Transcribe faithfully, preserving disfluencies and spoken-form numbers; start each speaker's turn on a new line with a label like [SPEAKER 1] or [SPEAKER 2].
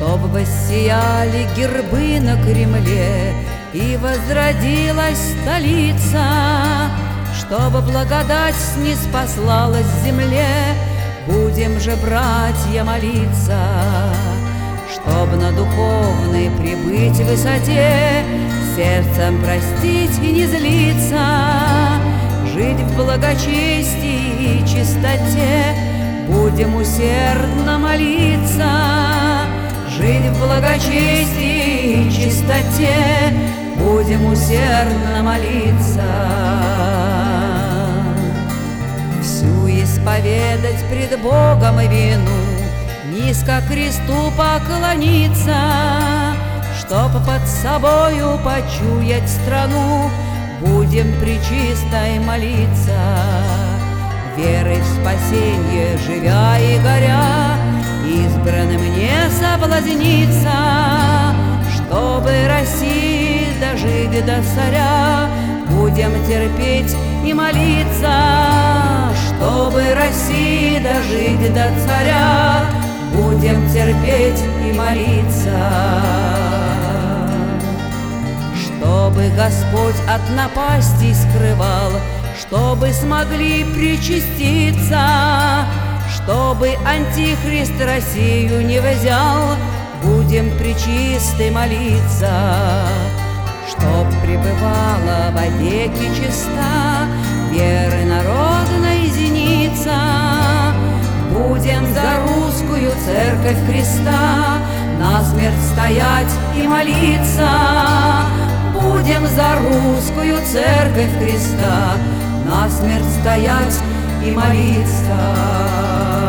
[SPEAKER 1] Чтоб воссияли гербы на Кремле и возродилась столица, чтобы благодать ниспослалась земле, будем же, братья, молиться. Чтоб на духовной прибыть высоте, сердцем простить и не злиться, жить в благочестии и чистоте, будем усердно молиться. Жить в благочестии и чистоте, будем усердно молиться. Всю исповедать пред Богом и вину, низко кресту поклониться, чтоб под собою почуять страну, будем пречистой молиться. Верой в спасенье живя и горя, избранным не соблазниться, чтобы России дожить до царя, будем терпеть и молиться. Чтобы России дожить до царя, будем терпеть и молиться. Чтобы Господь от напастей скрывал, чтобы смогли причаститься, чтобы Антихрист Россию не взял, будем пречистой молиться. Чтоб пребывала вовеки чиста веры народной зеница, будем за русскую церковь Христа насмерть стоять и молиться. Будем за русскую церковь Христа насмерть стоять и молиться.